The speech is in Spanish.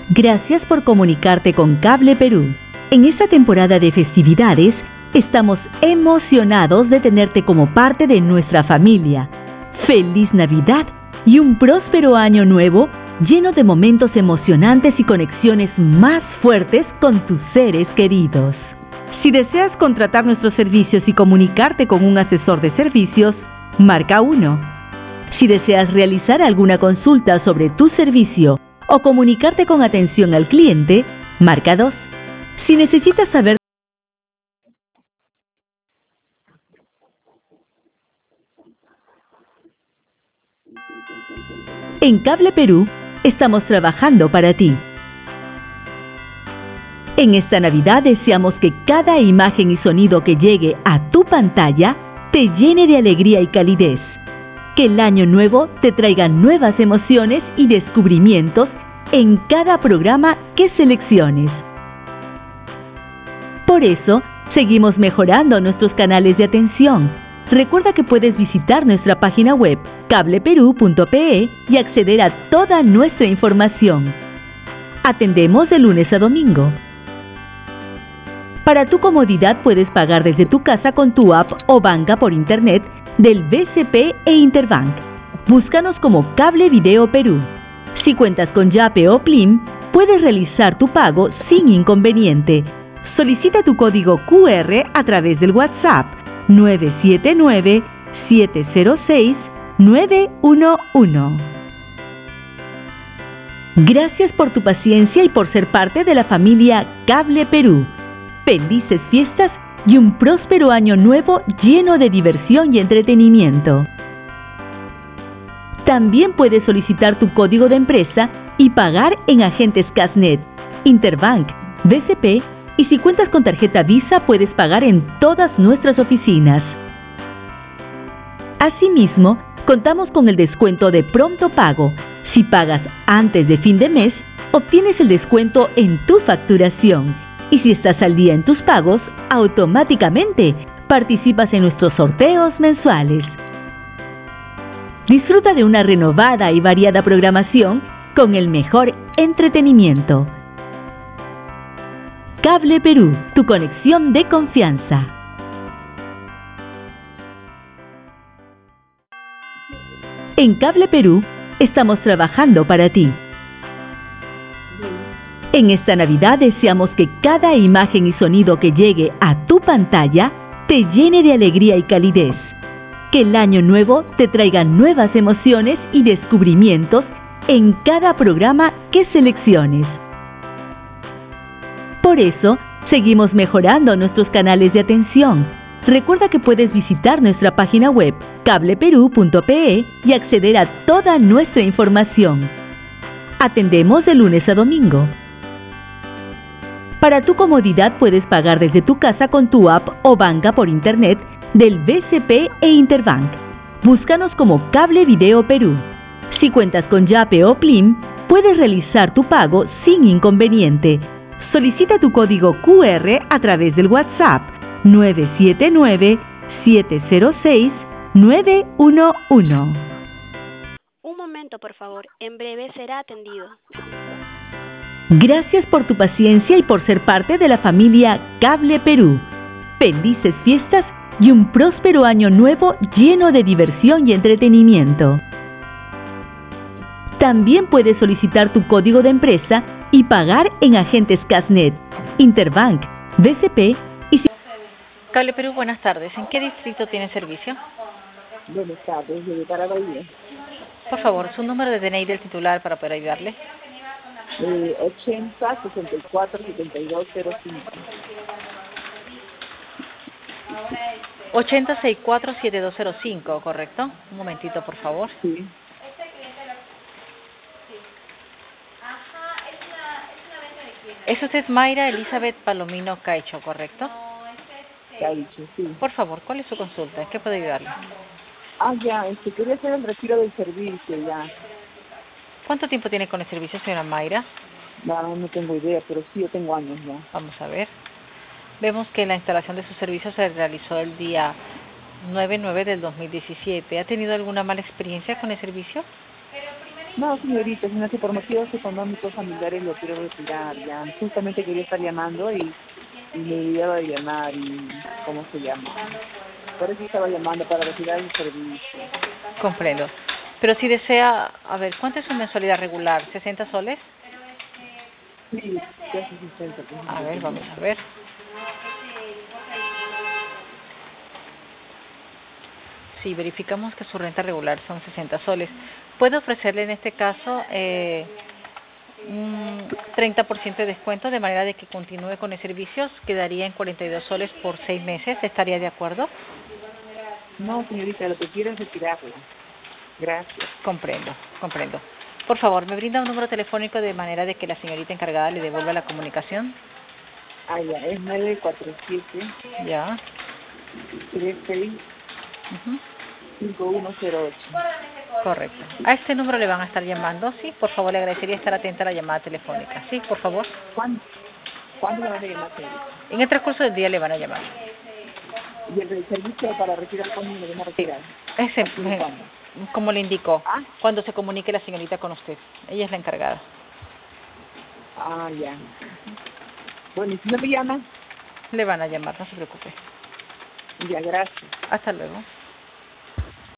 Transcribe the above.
Gracias por comunicarte con Cable Perú. En esta temporada de festividades, estamos emocionados de tenerte como parte de nuestra familia. ¡Feliz Navidad y un próspero año nuevo lleno de momentos emocionantes y conexiones más fuertes con tus seres queridos! Si deseas contratar nuestros servicios y comunicarte con un asesor de servicios, marca 1. Si deseas realizar alguna consulta sobre tu servicio o comunicarte con atención al cliente, marca 2. Si necesitas saber en Cable Perú, estamos trabajando para ti. En esta Navidad deseamos que cada imagen y sonido que llegue a tu pantalla te llene de alegría y calidez. Que el año nuevo te traiga nuevas emociones y descubrimientos en cada programa que selecciones. Por eso, seguimos mejorando nuestros canales de atención. Recuerda que puedes visitar nuestra página web cableperú.pe y acceder a toda nuestra información. Atendemos de lunes a domingo. Para tu comodidad puedes pagar desde tu casa con tu app o banca por internet del BCP e Interbank. Búscanos como Cable Video Perú. Si cuentas con Yape o Plim, puedes realizar tu pago sin inconveniente. Solicita tu código QR a través del WhatsApp 979-706-911. Gracias por tu paciencia y por ser parte de la familia Cable Perú. Felices fiestas y un próspero año nuevo lleno de diversión y entretenimiento. También puedes solicitar tu código de empresa y pagar en agentes Casnet, Interbank, BCP, y si cuentas con tarjeta Visa puedes pagar en todas nuestras oficinas. Asimismo, contamos con el descuento de pronto pago. Si pagas antes de fin de mes, obtienes el descuento en tu facturación. Y si estás al día en tus pagos, automáticamente participas en nuestros sorteos mensuales. Disfruta de una renovada y variada programación con el mejor entretenimiento. Cable Perú, tu conexión de confianza. En Cable Perú, estamos trabajando para ti. En esta Navidad deseamos que cada imagen y sonido que llegue a tu pantalla te llene de alegría y calidez. Que el año nuevo te traiga nuevas emociones y descubrimientos en cada programa que selecciones. Por eso, seguimos mejorando nuestros canales de atención. Recuerda que puedes visitar nuestra página web cableperú.pe y acceder a toda nuestra información. Atendemos de lunes a domingo. Para tu comodidad puedes pagar desde tu casa con tu app o banca por internet del BCP e Interbank. Búscanos como Cable Video Perú. Si cuentas con Yape o Plim, puedes realizar tu pago sin inconveniente. Solicita tu código QR a través del WhatsApp 979-706-911. Un momento, por favor. En breve será atendido. Gracias por tu paciencia y por ser parte de la familia Cable Perú. Felices fiestas y un próspero año nuevo lleno de diversión y entretenimiento. También puedes solicitar tu código de empresa y pagar en agentes Casnet, Interbank, BCP y si... Cable Perú, buenas tardes. ¿En qué distrito tiene servicio? Buenas tardes, de Carabahía. Por favor, su número de DNI del titular para poder ayudarle. 80 64 72 05. 8064-7205, ¿correcto? Un momentito, por favor. Sí. ¿Es usted Mayra Elizabeth Palomino Caicho, correcto? Caicho, sí. Por favor, ¿cuál es su consulta? ¿En qué puedo ayudarle? Ya, quería hacer el retiro del servicio, ya. ¿Cuánto tiempo tiene con el servicio, señora Mayra? No tengo idea, pero sí, yo tengo años ya. Vamos a ver. Vemos que la instalación de su servicio se realizó el día 9/9 del 2017. ¿Ha tenido alguna mala experiencia con el servicio? No, señorita, sino que por motivos económicos familiares lo quiero retirar. Ya, justamente quería estar llamando y me olvidaba de llamar y, ¿cómo se llama? Por eso estaba llamando para retirar el servicio. Comprendo. Pero si desea, a ver, ¿cuánto es su mensualidad regular? ¿60 soles? Sí, casi 60, pues, A ver, vamos a independiente. ver. Sí, verificamos que su renta regular son 60 soles. Puedo ofrecerle en este caso un 30% de descuento de manera de que continúe con el servicio. Quedaría en 42 soles por 6 meses. ¿Estaría de acuerdo? No, señorita, lo que quiero es retirarla. Gracias. Comprendo, comprendo. Por favor, ¿me brinda un número telefónico de manera de que la señorita encargada le devuelva la comunicación? Ah, ya, es 947 Ya. 36 Ujú. 5108. Correcto. A este número le van a estar llamando. Sí, por favor, le agradecería estar atenta a la llamada telefónica. Sí, por favor. ¿Cuándo, ¿Cuándo me van a llamar, señorita? En el transcurso del día le van a llamar. Y el servicio para retirar, ¿cuándo me lo van a Sí. retirar? ¿A Ese, partir de cuándo? como le indicó, Ah, cuando se comunique la señorita con usted. Ella es la encargada. ya. Bueno, ¿y si no me llaman? Le van a llamar, no se preocupe. Ya, gracias. Hasta luego.